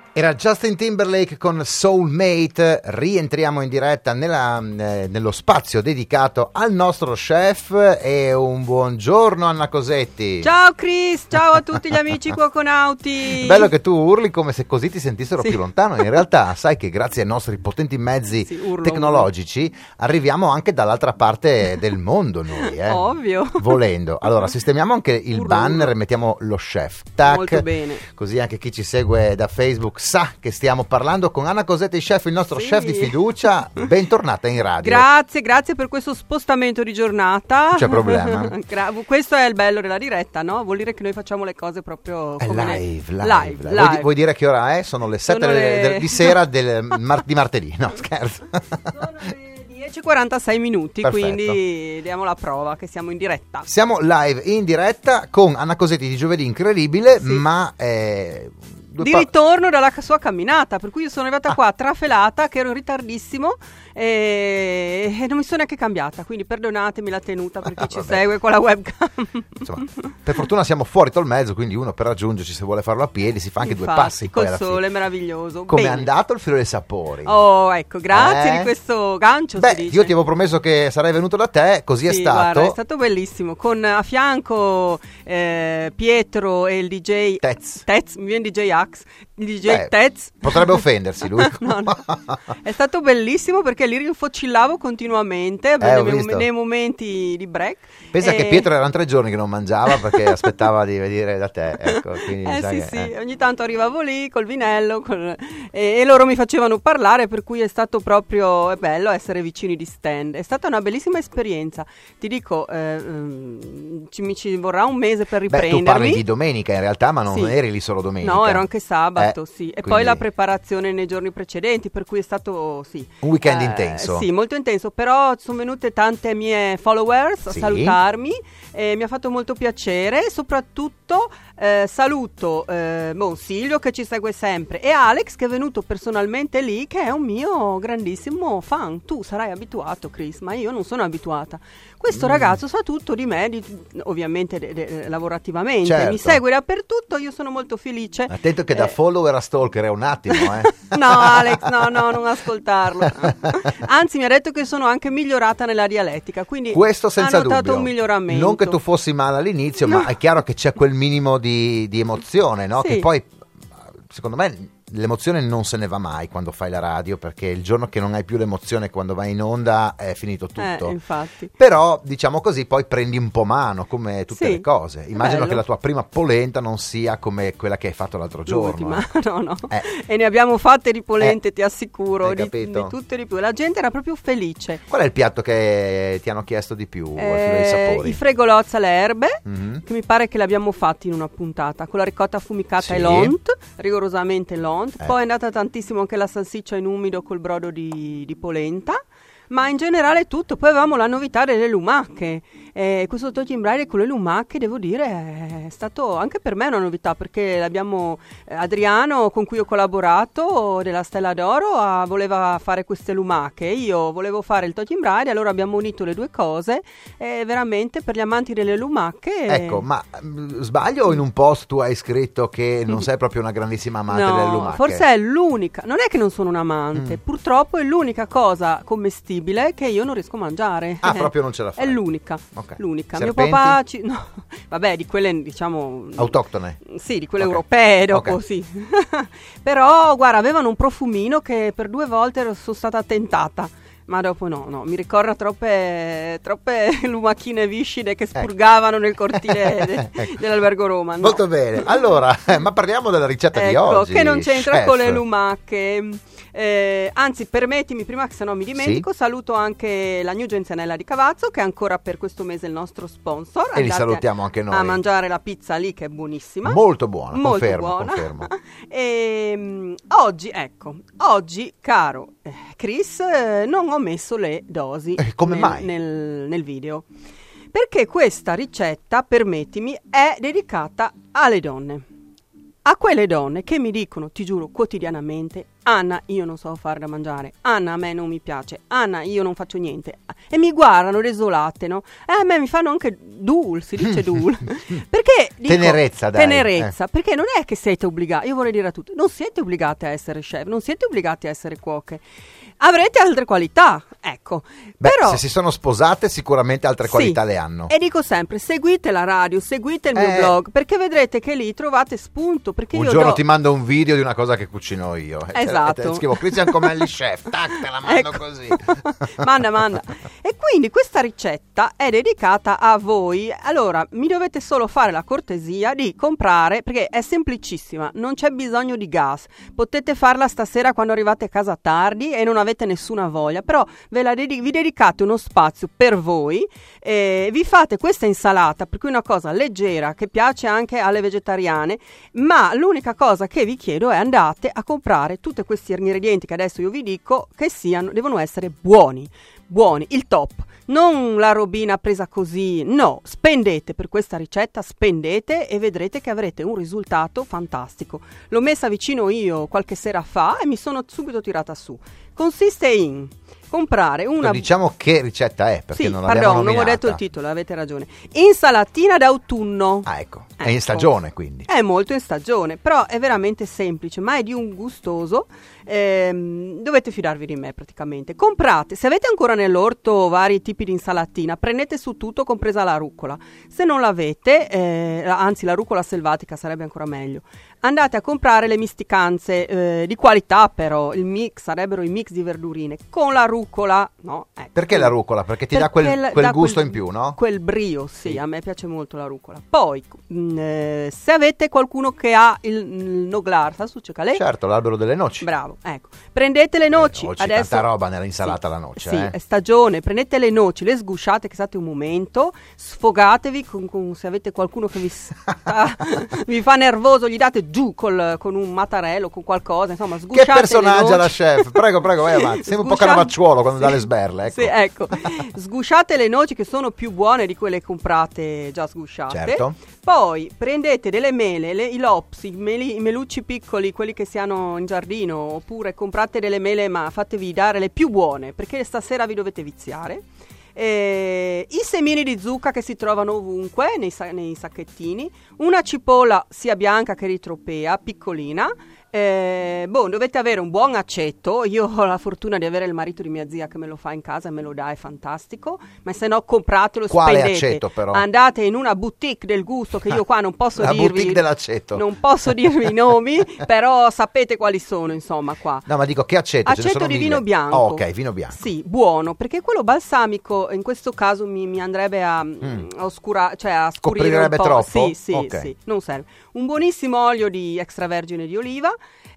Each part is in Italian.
Era Justin Timberlake con Soulmate. Rientriamo in diretta nello spazio dedicato al nostro chef. E un buongiorno Anna Cosetti. Ciao Chris, ciao a tutti gli amici cuoconauti. Bello che tu urli come se così ti sentissero più lontano. In realtà sai che grazie ai nostri potenti mezzi tecnologici arriviamo anche dall'altra parte del mondo noi, Ovvio. Volendo. Allora sistemiamo anche il banner e mettiamo lo chef. Tac. Molto bene. Così anche chi ci segue da Facebook sa che stiamo parlando con Anna Cosetti chef, il nostro chef di fiducia. Bentornata in radio. Grazie per questo spostamento di giornata. Non c'è problema. Questo è il bello della diretta, no? Vuol dire che noi facciamo le cose proprio come live. Vuoi dire che ora è? Sono le 7 di sera di martedì, no scherzo. Sono le 10:46 minuti. Perfetto. Quindi diamo la prova che siamo in diretta. Siamo live in diretta con Anna Cosetti di Giovedì Incredibile, ma di ritorno dalla sua camminata, per cui io sono arrivata qua trafelata, che ero in ritardissimo e non mi sono neanche cambiata, quindi perdonatemi la tenuta per chi ci segue con la webcam. Insomma, per fortuna siamo fuori dal mezzo, quindi uno per raggiungerci, se vuole farlo a piedi, si fa anche 2 passi. Col sole, meraviglioso. Come è andato il filo dei sapori? Oh, ecco, grazie di questo gancio. Beh, io ti avevo promesso che sarei venuto da te, così è stato. Guarda, è stato bellissimo, con a fianco Pietro e il DJ Tez, mi viene DJ Axe, il DJ Tez. Potrebbe offendersi lui. No. È stato bellissimo perché li rinfocillavo continuamente nei momenti di break. Pensa che Pietro erano 3 giorni che non mangiava perché aspettava di venire da te. Ecco, quindi sì, ogni tanto arrivavo lì col vinello e loro mi facevano parlare, per cui è stato proprio bello essere vicini di stand. È stata una bellissima esperienza. Ti dico, mi ci vorrà un mese per riprendermi. Tu parli di domenica in realtà, ma non eri lì solo domenica. No, ero anche sabato, sì. E quindi poi la preparazione nei giorni precedenti, per cui è stato, un weekend intenso. Sì, molto intenso, però sono venute tante mie followers a salutarmi e mi ha fatto molto piacere. Soprattutto saluto Silvio che ci segue sempre e Alex che è venuto personalmente lì, che è un mio grandissimo fan. Tu sarai abituato, Chris, ma io non sono abituata. Questo ragazzo sa tutto di me, ovviamente lavorativamente, certo. Mi segue dappertutto, io sono molto felice. Attento che da follower a stalker è un attimo, No Alex, no, non ascoltarlo. Anzi, mi ha detto che sono anche migliorata nella dialettica, quindi questo senza ha notato dubbio. Un miglioramento. Non che tu fossi male all'inizio, ma è chiaro che c'è quel minimo di emozione, no? Sì. Che poi, secondo me, l'emozione non se ne va mai quando fai la radio, perché il giorno che non hai più l'emozione quando vai in onda è finito tutto. Infatti. Però, diciamo così, poi prendi un po' mano, come tutte le cose. Immagino che la tua prima polenta non sia come quella che hai fatto l'altro giorno. No. E ne abbiamo fatte di polente, ti assicuro, di tutte di più. La gente era proprio felice. Qual è il piatto che ti hanno chiesto di più al filo dei sapori? I fregolozzi alle erbe, che mi pare che l'abbiamo fatti in una puntata, con la ricotta affumicata e l'ont, rigorosamente l'ont. Poi è andata tantissimo anche la salsiccia in umido col brodo di polenta, ma in generale tutto. Poi avevamo la novità delle lumache. Questo Toti in Braille con le lumache, devo dire, è stato anche per me una novità, perché l'abbiamo Adriano, con cui ho collaborato, della Stella d'Oro, voleva fare queste lumache. Io volevo fare il Toti in Braille, allora abbiamo unito le due cose. Veramente per gli amanti delle lumache. Ecco, ma sbaglio o in un post tu hai scritto che non sei proprio una grandissima amante delle lumache? Forse è l'unica, non è che non sono un amante, purtroppo è l'unica cosa commestibile che io non riesco a mangiare. Proprio non ce la fai? È l'unica. Okay. L'unica. Serpenti? Mio papà vabbè, di quelle diciamo autoctone. Sì, di quelle europee dopo, sì. Però guarda, avevano un profumino che per 2 volte sono stata tentata. Ma dopo no, mi ricorda troppe lumachine viscide che spurgavano nel cortile dell'Albergo Roma. No. Molto bene. Allora, ma parliamo della ricetta di oggi. Che non c'entra chef. Con le lumache. Anzi, permettimi, prima che sennò mi dimentico, saluto anche la New Genzianella di Cavazzo, che è ancora per questo mese il nostro sponsor. E li salutiamo anche noi. A mangiare la pizza lì, che è buonissima. Molto buona, molto confermo. Oggi, caro Chris, non ho messo le dosi mai? Nel video, perché questa ricetta, permettimi, è dedicata alle donne. A quelle donne che mi dicono, ti giuro, quotidianamente: Anna, io non so fare da mangiare. Anna, a me non mi piace. Anna, io non faccio niente. E mi guardano desolate, no? A me mi fanno anche Dul, si dice Dul. Perché dico, tenerezza, dai. Tenerezza, perché non è che siete obbligati, io vorrei dire a tutti, non siete obbligati a essere chef, non siete obbligati a essere cuoche. Avrete altre qualità, ecco. Beh, però, se si sono sposate sicuramente altre qualità le hanno. E dico sempre, seguite la radio, seguite il mio blog, perché vedrete che lì trovate spunto. Perché un giorno ti mando un video di una cosa che cucino io. Esatto. Scrivo Christian Comenli chef, tac, te la mando così. Manda. E quindi questa ricetta è dedicata a voi. Allora, mi dovete solo fare la cortesia di comprare, perché è semplicissima, non c'è bisogno di gas. Potete farla stasera quando arrivate a casa tardi e non avete nessuna voglia, però vi dedicate uno spazio per voi, vi fate questa insalata, per cui una cosa leggera che piace anche alle vegetariane, ma l'unica cosa che vi chiedo è andate a comprare tutti questi ingredienti che adesso io vi dico, che devono essere buoni, il top. Non la robina presa così, no, spendete per questa ricetta, spendete e vedrete che avrete un risultato fantastico. L'ho messa vicino io qualche sera fa e mi sono subito tirata su. Consiste in comprare una... Diciamo che ricetta è, perché non l'abbiamo nominata. Non ho detto il titolo, avete ragione. Insalatina d'autunno. Ah, ecco. È in stagione, quindi. È molto in stagione, però è veramente semplice, ma è di un gustoso. Dovete fidarvi di me praticamente. Comprate, se avete ancora nell'orto vari tipi di insalatina, prendete su tutto, compresa la rucola. Se non l'avete, anzi la rucola selvatica sarebbe ancora meglio, andate a comprare le misticanze di qualità, però il mix sarebbero i mix di verdurine con la rucola, no? Ecco. Perché la rucola? Perché ti dà quel gusto in più, no? Quel brio, sì, a me piace molto la rucola. Poi, se avete qualcuno che ha il noglar, sa su calè? Certo, l'albero delle noci. Bravo, ecco. Prendete le noci. Adesso tanta roba nell'insalata la noce. Sì, è stagione. Prendete le noci, le sgusciate, che state un momento, sfogatevi con se avete qualcuno che vi fa nervoso, gli date giù con un mattarello, con qualcosa, insomma, sgusciate. Che personaggio la chef? Prego, vai avanti. Sembra un po' Caravaciuolo quando dà le sberle, ecco. Sì, ecco. Sgusciate le noci che sono più buone di quelle comprate già sgusciate. Certo. Poi prendete delle mele, i lops, i melucci piccoli, quelli che si hanno in giardino, oppure comprate delle mele, ma fatevi dare le più buone, perché stasera vi dovete viziare. I semini di zucca che si trovano ovunque nei sacchettini, una cipolla sia bianca che ritropea, piccolina. Dovete avere un buon aceto. Io ho la fortuna di avere il marito di mia zia che me lo fa in casa e me lo dà, è fantastico. Ma se no compratelo, Quale spendete. Aceto però? Andate in una boutique del gusto, che io qua non posso la dirvi. Boutique dell'aceto. Non posso dirvi i nomi, però sapete quali sono, insomma, qua. No, ma dico che aceto? Aceto di vino bianco. Oh, ok, vino bianco. Sì, buono, perché quello balsamico in questo caso mi andrebbe a oscurare, cioè a scurire un po'. Troppo? Sì, okay. Sì, non serve. Un buonissimo olio di extravergine di oliva.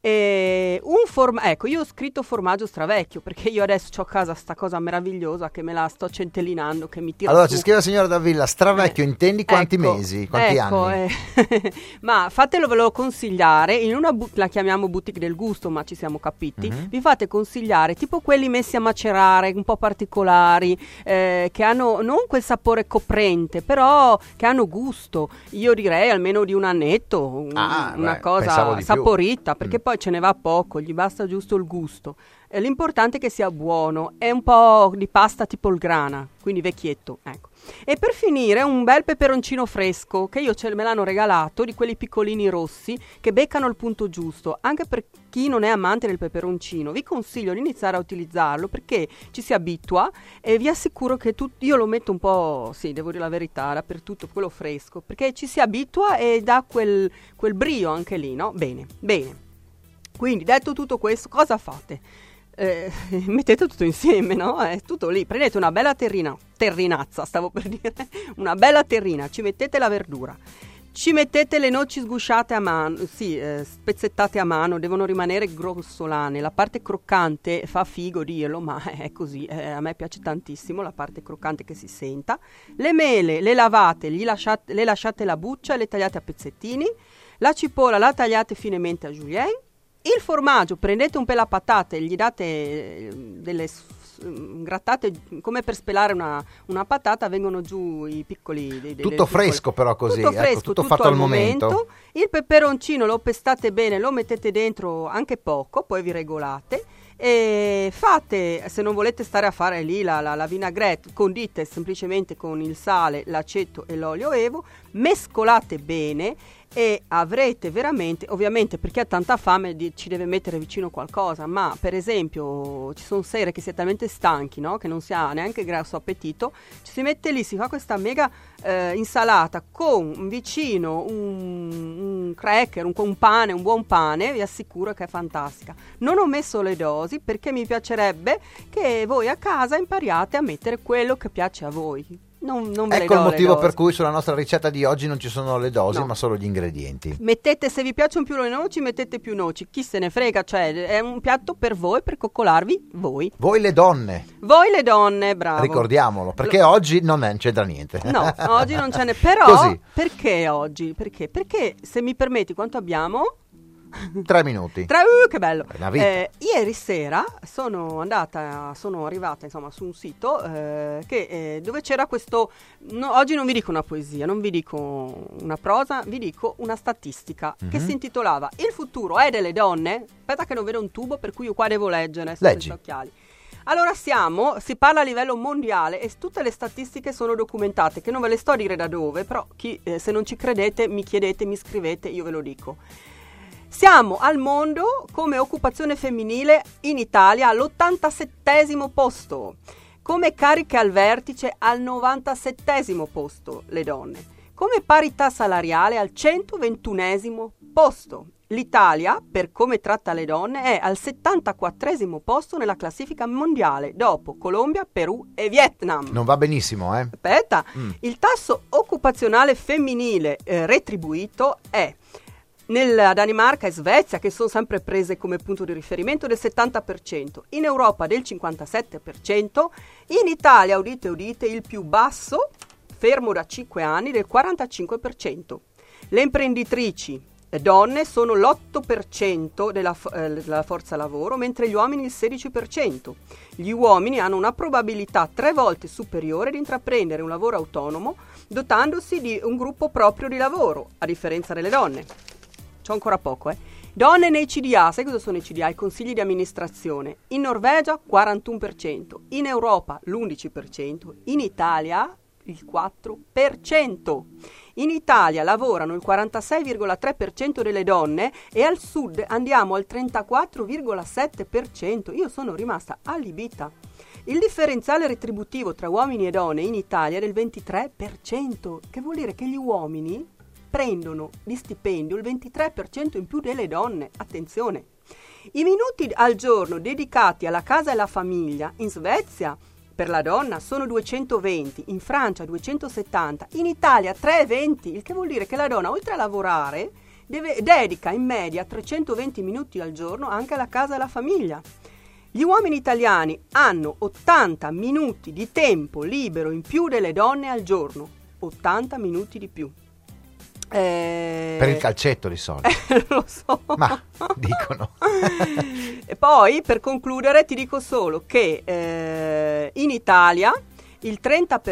Ecco, io ho scritto formaggio stravecchio perché io adesso ho a casa sta cosa meravigliosa che me la sto centellinando, che mi tira allora su. Ci scrive la signora Davilla, stravecchio intendi quanti mesi, quanti anni? Ma fatelo consigliare in una la chiamiamo boutique del gusto, ma ci siamo capiti. Vi fate consigliare tipo quelli messi a macerare, un po' particolari, che hanno non quel sapore coprente, però che hanno gusto. Io direi almeno di un annetto, una cosa saporita, perché poi ce ne va poco, gli basta giusto il gusto. L'importante è che sia buono, è un po' di pasta tipo il grana, quindi vecchietto, ecco. E per finire un bel peperoncino fresco, che me l'hanno regalato, di quelli piccolini rossi, che beccano il punto giusto. Anche per chi non è amante del peperoncino, vi consiglio di iniziare a utilizzarlo, perché ci si abitua, e vi assicuro che io lo metto un po', sì, devo dire la verità, dappertutto, quello fresco, perché ci si abitua e dà quel brio anche lì, no? Bene. Quindi, detto tutto questo, cosa fate? Mettete tutto insieme, no? È tutto lì. Prendete una bella terrinazza, stavo per dire, una bella terrina, ci mettete la verdura, ci mettete le noci sgusciate a mano, spezzettate a mano, devono rimanere grossolane. La parte croccante fa figo dirlo, ma è così, a me piace tantissimo la parte croccante che si senta. Le mele le lavate, le lasciate la buccia e le tagliate a pezzettini. La cipolla la tagliate finemente a julienne. Il formaggio, prendete un po' la patata e gli date delle grattate come per spelare una patata, vengono giù i piccoli tutto fresco però così, tutto fresco, tutto fatto al momento. Il peperoncino lo pestate bene, lo mettete dentro anche poco, poi vi regolate. E fate, se non volete stare a fare lì la vinaigrette, condite semplicemente con il sale, l'aceto e l'olio evo, mescolate bene e avrete veramente, ovviamente per chi ha tanta fame ci deve mettere vicino qualcosa, ma per esempio ci sono sere che si è talmente stanchi, no? Che non si ha neanche grosso appetito, ci si mette lì, si fa questa mega insalata con vicino un cracker, un pane, un buon pane, vi assicuro che è fantastica. Non ho messo le dosi perché mi piacerebbe che voi a casa impariate a mettere quello che piace a voi. Non ecco il motivo per cui sulla nostra ricetta di oggi non ci sono le dosi, ma solo gli ingredienti. Mettete, se vi piacciono più le noci, mettete più noci, chi se ne frega, cioè è un piatto per voi, per coccolarvi voi le donne, bravo, ricordiamolo, perché oggi non c'entra niente. No, oggi non ce n'è, però così. Perché oggi? Perché se mi permetti, quanto abbiamo? 3 minuti. Che bello. Ieri sera sono arrivata insomma su un sito dove c'era questo, oggi non vi dico una poesia, non vi dico una prosa, vi dico una statistica che si intitolava "Il futuro è delle donne". Aspetta che non vedo un tubo, per cui io qua devo leggere senza occhiali. Allora si parla a livello mondiale e tutte le statistiche sono documentate, che non ve le sto a dire da dove, però se non ci credete mi chiedete, mi scrivete, io ve lo dico. Siamo al mondo come occupazione femminile in Italia all'87° posto, come cariche al vertice al 97° posto le donne, come parità salariale al 121° posto. L'Italia, per come tratta le donne, è al 74° posto nella classifica mondiale, dopo Colombia, Perù e Vietnam. Non va benissimo, eh? Aspetta, il tasso occupazionale femminile retribuito è nella Danimarca e Svezia, che sono sempre prese come punto di riferimento, del 70%, in Europa del 57%, in Italia, udite udite, il più basso, fermo da 5 anni, del 45%. Le imprenditrici donne sono l'8% della forza lavoro, mentre gli uomini il 16%. Gli uomini hanno una probabilità 3 volte superiore di intraprendere un lavoro autonomo, dotandosi di un gruppo proprio di lavoro, a differenza delle donne. C'ho ancora poco, Donne nei CDA, sai cosa sono i CDA? I consigli di amministrazione. In Norvegia 41%, in Europa l'11%, in Italia il 4%. In Italia lavorano il 46,3% delle donne e al sud andiamo al 34,7%. Io sono rimasta allibita. Il differenziale retributivo tra uomini e donne in Italia è del 23%, che vuol dire che gli uomini prendono di stipendio il 23% in più delle donne. Attenzione! I minuti al giorno dedicati alla casa e alla famiglia in Svezia per la donna sono 220, in Francia 270, in Italia 320, il che vuol dire che la donna, oltre a lavorare, dedica in media 320 minuti al giorno anche alla casa e alla famiglia. Gli uomini italiani hanno 80 minuti di tempo libero in più delle donne al giorno, 80 minuti di più. Per il calcetto di solito. Lo so. Ma dicono. E poi per concludere ti dico solo che in Italia il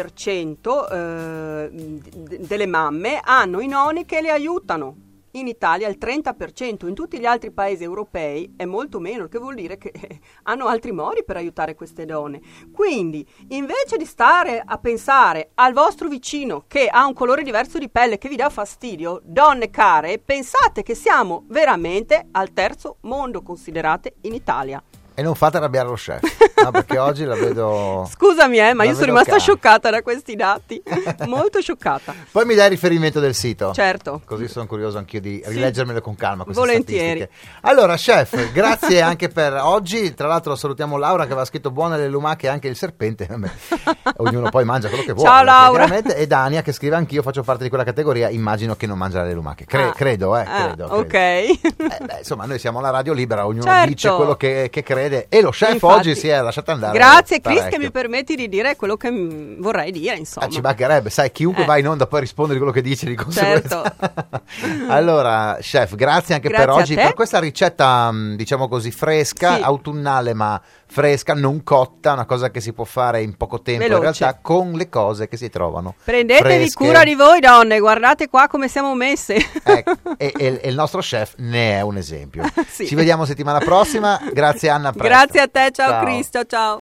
30% delle mamme hanno i nonni che le aiutano. In Italia il 30%, in tutti gli altri paesi europei è molto meno, il che vuol dire che hanno altri modi per aiutare queste donne. Quindi, invece di stare a pensare al vostro vicino che ha un colore diverso di pelle che vi dà fastidio, donne care, pensate che siamo veramente al terzo mondo, considerate in Italia. E non fate arrabbiare lo chef, no, perché oggi la vedo. Scusami, ma io sono rimasta scioccata da questi dati, molto scioccata. Poi mi dai il riferimento del sito? Certo. Così sono curioso anch'io di rileggermelo con calma queste volentieri statistiche. Allora, chef, grazie anche per oggi. Tra l'altro salutiamo Laura che aveva scritto buone le lumache e anche il serpente. Ognuno poi mangia quello che vuole. Ciao Laura. E Dania che scrive anch'io faccio parte di quella categoria, immagino che non mangia le lumache. Credo. Ok. Insomma, noi siamo alla radio libera, ognuno certo. dice quello che crede. E lo chef infatti, oggi si è lasciato andare. Grazie Chris che mi permetti di dire quello che vorrei dire, insomma. Ci mancherebbe, sai, chiunque va in onda poi risponde di quello che dice di conseguenza. Certo. Allora, chef, grazie anche per oggi, per questa ricetta, diciamo così, fresca, autunnale ma fresca, non cotta, una cosa che si può fare in poco tempo veloce. in realtà con le cose che si trovano prendetevi fresche. cura di voi donne, guardate qua come siamo messe. E il nostro chef ne è un esempio. Sì. Ci vediamo settimana prossima, grazie Anna, presto. Grazie a te, ciao. Cristo, ciao.